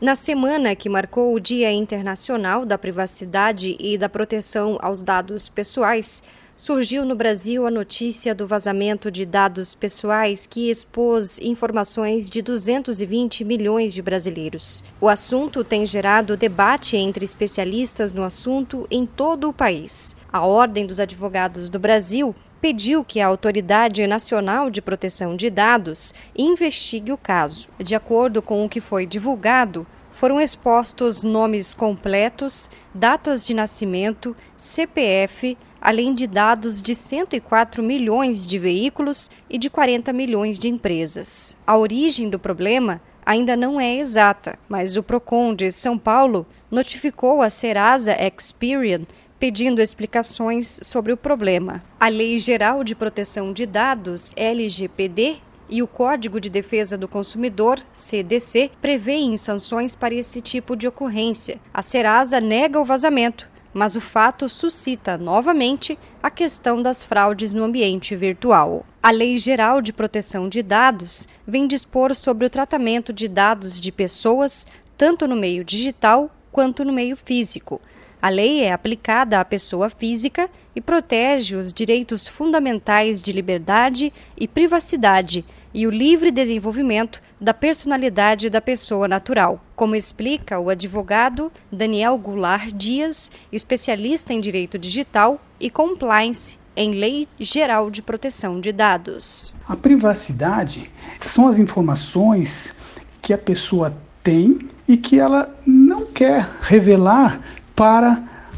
Na semana que marcou o Dia Internacional da Privacidade e da Proteção aos Dados Pessoais, surgiu no Brasil a notícia do vazamento de dados pessoais que expôs informações de 220 milhões de brasileiros. O assunto tem gerado debate entre especialistas no assunto em todo o país. A Ordem dos Advogados do Brasil pediu que a Autoridade Nacional de Proteção de Dados investigue o caso. De acordo com o que foi divulgado, foram expostos nomes completos, datas de nascimento, CPF, além de dados de 104 milhões de veículos e de 40 milhões de empresas. A origem do problema ainda não é exata, mas o Procon de São Paulo notificou a Serasa Experian pedindo explicações sobre o problema. A Lei Geral de Proteção de Dados, LGPD, e o Código de Defesa do Consumidor, CDC, prevêem sanções para esse tipo de ocorrência. A Serasa nega o vazamento, mas o fato suscita novamente a questão das fraudes no ambiente virtual. A Lei Geral de Proteção de Dados vem dispor sobre o tratamento de dados de pessoas, tanto no meio digital quanto no meio físico. A lei é aplicada à pessoa física e protege os direitos fundamentais de liberdade e privacidade e o livre desenvolvimento da personalidade da pessoa natural, como explica o advogado Daniel Goulart Dias, especialista em direito digital e compliance em Lei Geral de Proteção de Dados. A privacidade são as informações que a pessoa tem e que ela não quer revelar para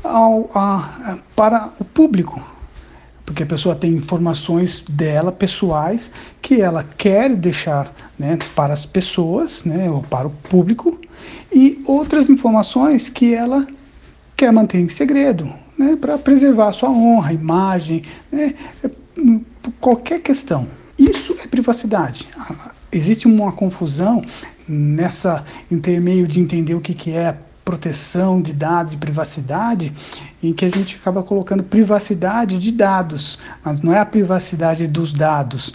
o público, porque a pessoa tem informações dela, pessoais, que ela quer deixar, para as pessoas, ou para o público, e outras informações que ela quer manter em segredo, para preservar a sua honra, imagem, qualquer questão. Isso é privacidade. Existe uma confusão nessa intermeio de entender o que é proteção de dados e privacidade, em que a gente acaba colocando privacidade de dados, mas não é a privacidade dos dados,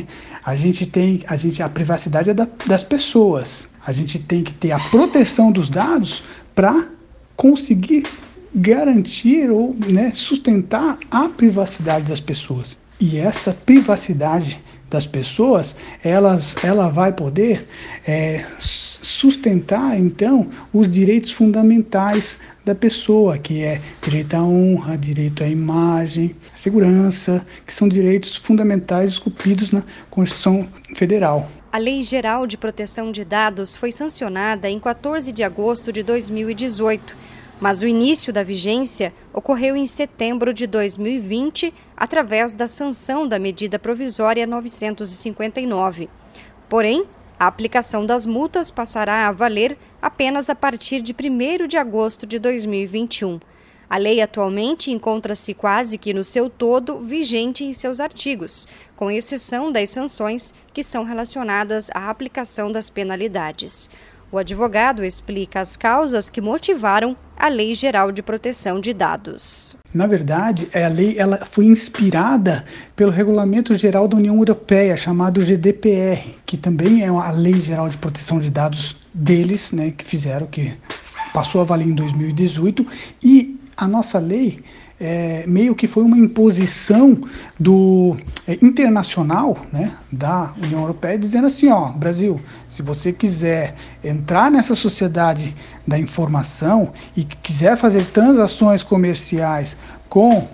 A privacidade é das pessoas. A gente tem que ter a proteção dos dados para conseguir garantir ou sustentar a privacidade das pessoas. E essa privacidade das pessoas, ela vai poder sustentar, então, os direitos fundamentais da pessoa, que é direito à honra, direito à imagem, segurança, que são direitos fundamentais esculpidos na Constituição Federal. A Lei Geral de Proteção de Dados foi sancionada em 14 de agosto de 2018, mas o início da vigência ocorreu em setembro de 2020, através da sanção da medida provisória 959. Porém, a aplicação das multas passará a valer apenas a partir de 1º de agosto de 2021. A lei atualmente encontra-se quase que no seu todo vigente em seus artigos, com exceção das sanções que são relacionadas à aplicação das penalidades. O advogado explica as causas que motivaram a Lei Geral de Proteção de Dados. Na verdade, a lei foi inspirada pelo Regulamento Geral da União Europeia, chamado GDPR, que também é a Lei Geral de Proteção de Dados deles, que passou a valer em 2018, e a nossa lei meio que foi uma imposição internacional, da União Europeia, dizendo assim, Brasil, se você quiser entrar nessa sociedade da informação e quiser fazer transações comerciais com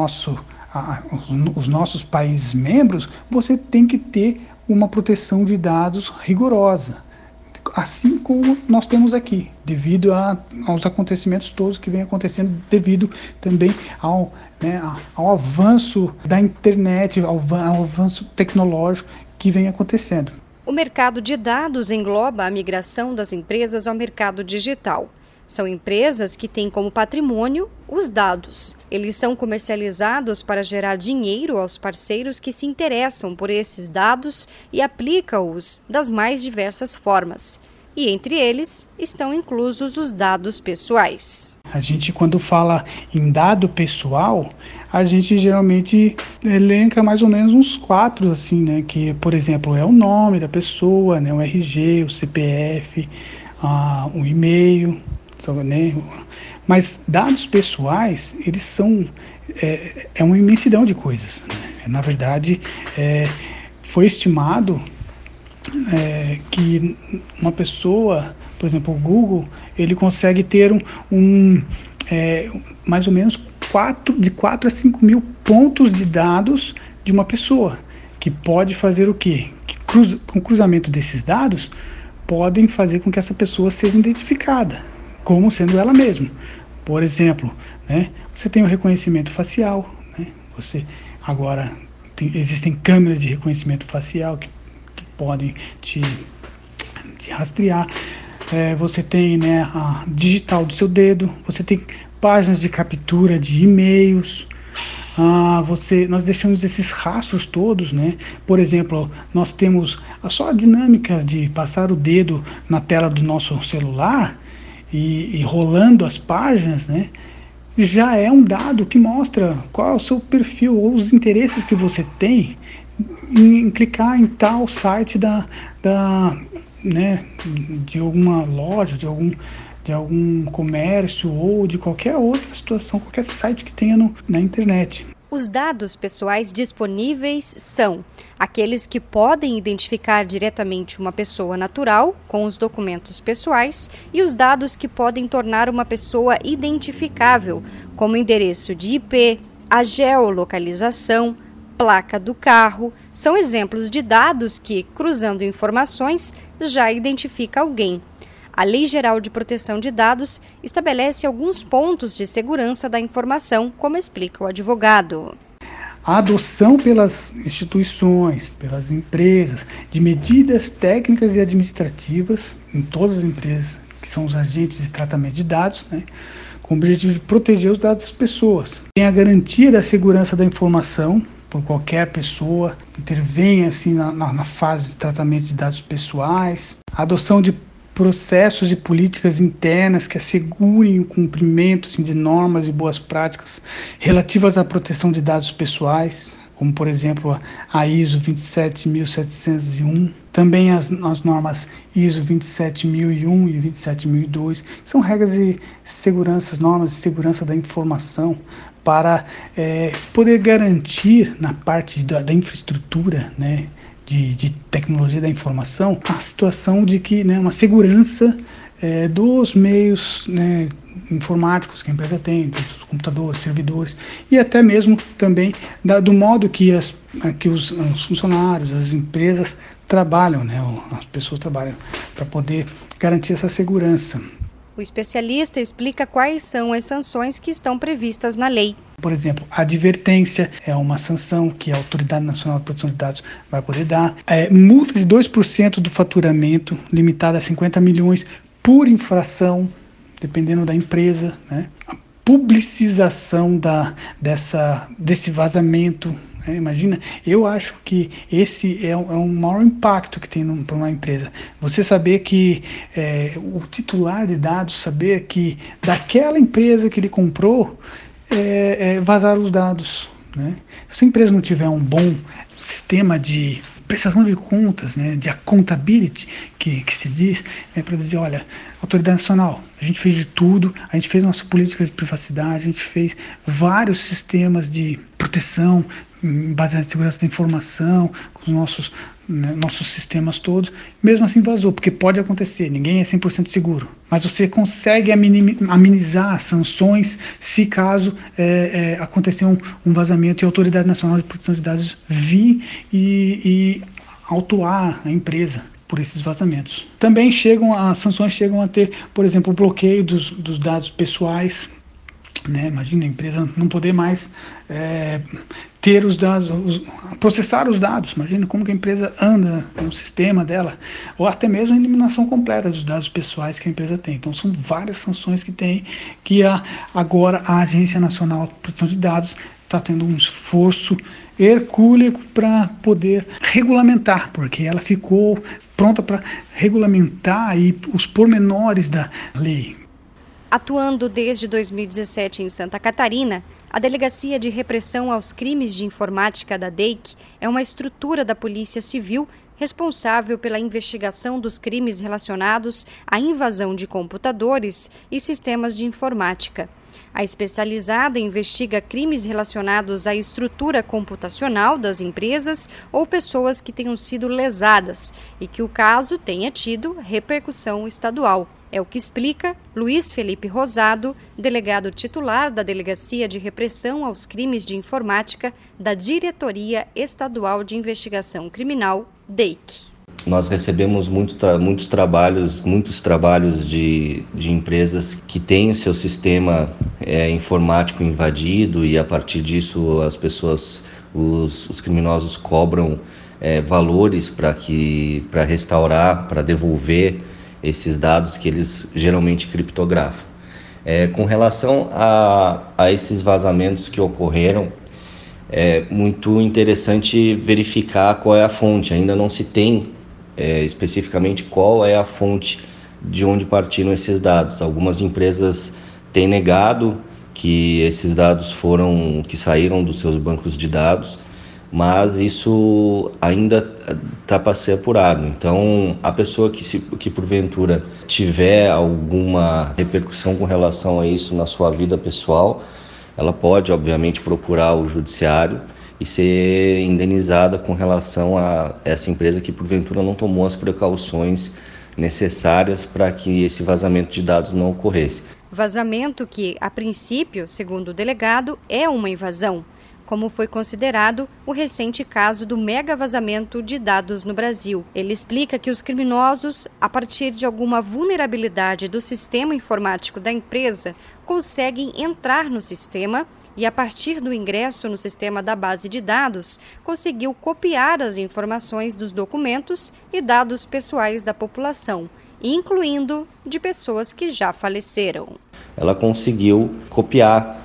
os nossos países membros, você tem que ter uma proteção de dados rigorosa, assim como nós temos aqui, devido aos acontecimentos todos que vem acontecendo, devido também ao avanço da internet, ao avanço tecnológico que vem acontecendo. O mercado de dados engloba a migração das empresas ao mercado digital. São empresas que têm como patrimônio os dados. Eles são comercializados para gerar dinheiro aos parceiros que se interessam por esses dados e aplicam-os das mais diversas formas. E entre eles estão inclusos os dados pessoais. A gente, quando fala em dado pessoal, a gente geralmente elenca mais ou menos uns 4, assim, que, por exemplo, é o nome da pessoa, o RG, o CPF, um e-mail, né? Mas dados pessoais, eles são uma imensidão de coisas, né? Na verdade, foi estimado que uma pessoa, por exemplo, o Google, ele consegue ter mais ou menos 4 a 5 mil pontos de dados de uma pessoa, que pode fazer o quê? Que com o cruzamento desses dados, podem fazer com que essa pessoa seja identificada como sendo ela mesma. Por exemplo, né, você tem o reconhecimento facial, né, agora existem câmeras de reconhecimento facial que podem te rastrear. Você tem, né, a digital do seu dedo, você tem páginas de captura de e-mails. Nós deixamos esses rastros todos, né? Por exemplo, nós temos só a dinâmica de passar o dedo na tela do nosso celular e rolando as páginas, né? Já é um dado que mostra qual é o seu perfil ou os interesses que você tem em clicar em tal site né, de alguma loja, de algum comércio ou de qualquer outra situação, qualquer site que tenha na internet. Os dados pessoais disponíveis são aqueles que podem identificar diretamente uma pessoa natural com os documentos pessoais e os dados que podem tornar uma pessoa identificável, como endereço de IP, a geolocalização, placa do carro, são exemplos de dados que, cruzando informações, já identifica alguém. A Lei Geral de Proteção de Dados estabelece alguns pontos de segurança da informação, como explica o advogado. A adoção pelas instituições, pelas empresas, de medidas técnicas e administrativas, em todas as empresas que são os agentes de tratamento de dados, né, com o objetivo de proteger os dados das pessoas. Tem a garantia da segurança da informação, por qualquer pessoa, intervém assim na fase de tratamento de dados pessoais. A adoção de processos e políticas internas que assegurem o cumprimento de normas e boas práticas relativas à proteção de dados pessoais, como, por exemplo, a ISO 27701. Também as normas ISO 27001 e 27002, que são regras de segurança, normas de segurança da informação, para poder garantir na parte da infraestrutura, né, de tecnologia da informação, a situação de que, né, uma segurança dos meios, né, informáticos que a empresa tem, dos computadores, servidores, e até mesmo também do modo que os funcionários, as empresas trabalham, né, as pessoas trabalham, para poder garantir essa segurança. O especialista explica quais são as sanções que estão previstas na lei. Por exemplo, a advertência é uma sanção que a Autoridade Nacional de Proteção de Dados vai poder dar. Multa de 2% do faturamento, limitada a 50 milhões por infração, dependendo da empresa, né? A publicização desse vazamento. Imagina, eu acho que esse é o maior impacto que tem para uma empresa. Você saber que o titular de dados, saber que daquela empresa que ele comprou, vazaram os dados, né? Se a empresa não tiver um bom sistema de prestação de contas, né, de accountability, que se diz, para dizer, olha, Autoridade Nacional, a gente fez de tudo, a gente fez nossa política de privacidade, a gente fez vários sistemas de proteção, baseado em segurança da informação, com os nossos sistemas todos, mesmo assim vazou, porque pode acontecer, ninguém é 100% seguro, mas você consegue amenizar as sanções se caso acontecer um vazamento e a Autoridade Nacional de Proteção de Dados vir e autuar a empresa por esses vazamentos. Também as sanções chegam a ter, por exemplo, o bloqueio dos dados pessoais, né? Imagina a empresa não poder mais ter os dados, processar os dados. Imagina como que a empresa anda no sistema dela, ou até mesmo a eliminação completa dos dados pessoais que a empresa tem. Então são várias sanções que tem, que agora a Agência Nacional de Proteção de Dados está tendo um esforço hercúleo para poder regulamentar, porque ela ficou pronta para regulamentar aí os pormenores da lei. Atuando desde 2017 em Santa Catarina, a Delegacia de Repressão aos Crimes de Informática da DEIC é uma estrutura da Polícia Civil responsável pela investigação dos crimes relacionados à invasão de computadores e sistemas de informática. A especializada investiga crimes relacionados à estrutura computacional das empresas ou pessoas que tenham sido lesadas e que o caso tenha tido repercussão estadual. É o que explica Luiz Felipe Rosado, delegado titular da Delegacia de Repressão aos Crimes de Informática da Diretoria Estadual de Investigação Criminal, DEIC. Nós recebemos muitos trabalhos de empresas que têm o seu sistema informático invadido e a partir disso as pessoas, os criminosos cobram valores para restaurar, para devolver esses dados que eles geralmente criptografam. Com relação a esses vazamentos que ocorreram, é muito interessante verificar qual é a fonte. Ainda não se tem especificamente qual é a fonte de onde partiram esses dados. Algumas empresas têm negado que esses dados que saíram dos seus bancos de dados, mas isso ainda está para ser apurado. Então, a pessoa que porventura tiver alguma repercussão com relação a isso na sua vida pessoal, ela pode, obviamente, procurar o judiciário e ser indenizada com relação a essa empresa que porventura não tomou as precauções necessárias para que esse vazamento de dados não ocorresse. Vazamento que, a princípio, segundo o delegado, é uma invasão, como foi considerado o recente caso do mega vazamento de dados no Brasil. Ele explica que os criminosos, a partir de alguma vulnerabilidade do sistema informático da empresa, conseguem entrar no sistema e, a partir do ingresso no sistema da base de dados, conseguiu copiar as informações dos documentos e dados pessoais da população, incluindo de pessoas que já faleceram. Ela conseguiu copiar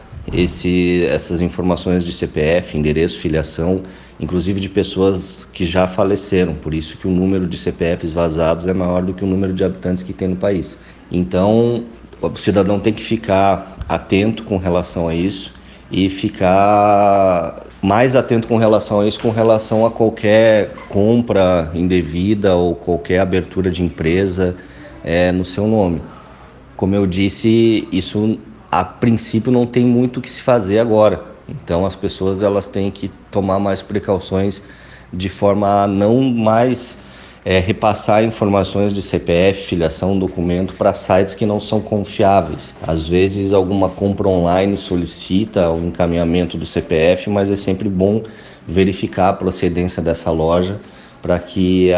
essas informações de CPF, endereço, filiação, inclusive de pessoas que já faleceram, por isso que o número de CPFs vazados é maior do que o número de habitantes que tem no país. Então, o cidadão tem que ficar atento com relação a isso e ficar mais atento com relação a isso, com relação a qualquer compra indevida ou qualquer abertura de empresa no seu nome. Como eu disse, isso a princípio não tem muito o que se fazer agora. Então as pessoas elas têm que tomar mais precauções de forma a não mais repassar informações de CPF, filiação, documento para sites que não são confiáveis. Às vezes alguma compra online solicita o encaminhamento do CPF, mas é sempre bom verificar a procedência dessa loja para que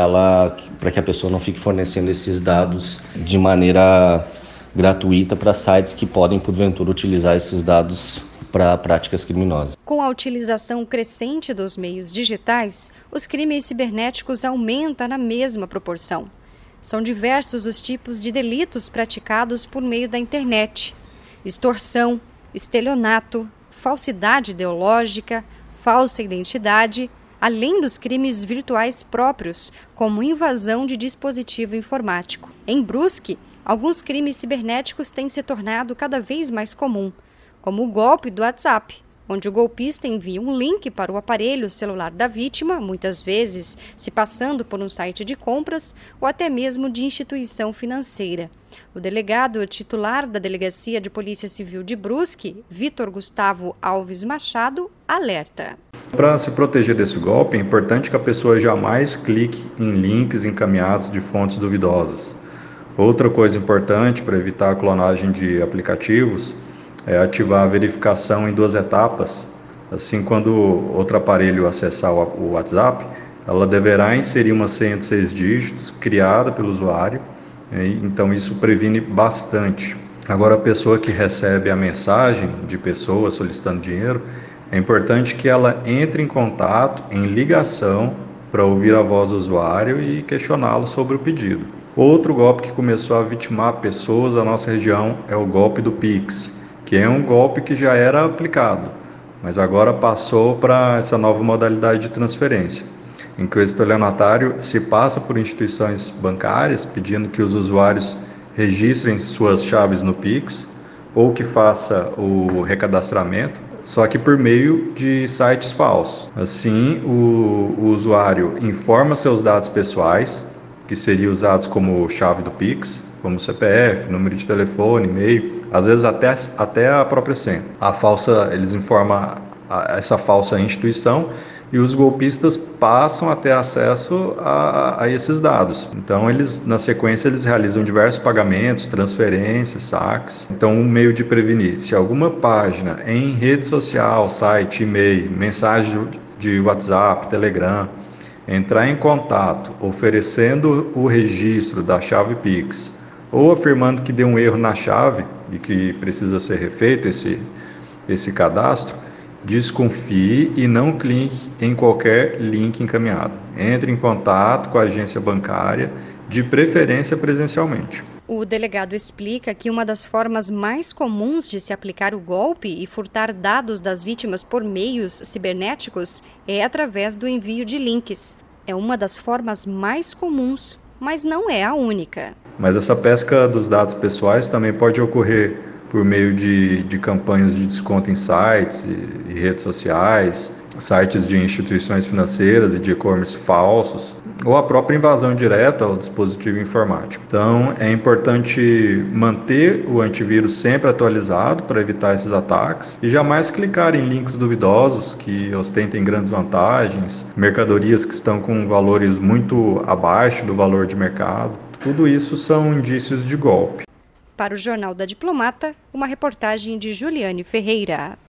a pessoa não fique fornecendo esses dados de maneira gratuita para sites que podem, porventura, utilizar esses dados para práticas criminosas. Com a utilização crescente dos meios digitais, os crimes cibernéticos aumentam na mesma proporção. São diversos os tipos de delitos praticados por meio da internet: extorsão, estelionato, falsidade ideológica, falsa identidade, além dos crimes virtuais próprios, como invasão de dispositivo informático. Em Brusque, alguns crimes cibernéticos têm se tornado cada vez mais comum, como o golpe do WhatsApp, onde o golpista envia um link para o aparelho celular da vítima, muitas vezes se passando por um site de compras ou até mesmo de instituição financeira. O delegado titular da Delegacia de Polícia Civil de Brusque, Vitor Gustavo Alves Machado, alerta. Para se proteger desse golpe, é importante que a pessoa jamais clique em links encaminhados de fontes duvidosas. Outra coisa importante para evitar a clonagem de aplicativos é ativar a verificação em 2 etapas. Assim, quando outro aparelho acessar o WhatsApp, ela deverá inserir uma senha de 6 dígitos criada pelo usuário, então isso previne bastante. Agora, a pessoa que recebe a mensagem de pessoas solicitando dinheiro, é importante que ela entre em contato, em ligação, para ouvir a voz do usuário e questioná-lo sobre o pedido. Outro golpe que começou a vitimar pessoas da nossa região é o golpe do Pix, que é um golpe que já era aplicado, mas agora passou para essa nova modalidade de transferência, em que o estelionatário se passa por instituições bancárias pedindo que os usuários registrem suas chaves no Pix ou que faça o recadastramento. só que por meio de sites falsos. Assim, o usuário informa seus dados pessoais, que seriam usados como chave do Pix, como CPF, número de telefone, e-mail, às vezes até a própria senha. Eles informam essa falsa instituição e os golpistas passam a ter acesso a esses dados. Então, na sequência, eles realizam diversos pagamentos, transferências, saques. Então, um meio de prevenir, se alguma página em rede social, site, e-mail, mensagem de WhatsApp, Telegram, entrar em contato oferecendo o registro da chave Pix ou afirmando que deu um erro na chave e que precisa ser refeito esse cadastro, desconfie e não clique em qualquer link encaminhado. Entre em contato com a agência bancária, de preferência presencialmente. O delegado explica que uma das formas mais comuns de se aplicar o golpe e furtar dados das vítimas por meios cibernéticos é através do envio de links. É uma das formas mais comuns, mas não é a única. Mas essa pesca dos dados pessoais também pode ocorrer por meio de campanhas de desconto em sites e redes sociais, sites de instituições financeiras e de e-commerce falsos, ou a própria invasão direta ao dispositivo informático. Então, é importante manter o antivírus sempre atualizado para evitar esses ataques e jamais clicar em links duvidosos que ostentem grandes vantagens, mercadorias que estão com valores muito abaixo do valor de mercado. Tudo isso são indícios de golpe. Para o Jornal da Diplomata, uma reportagem de Juliane Ferreira.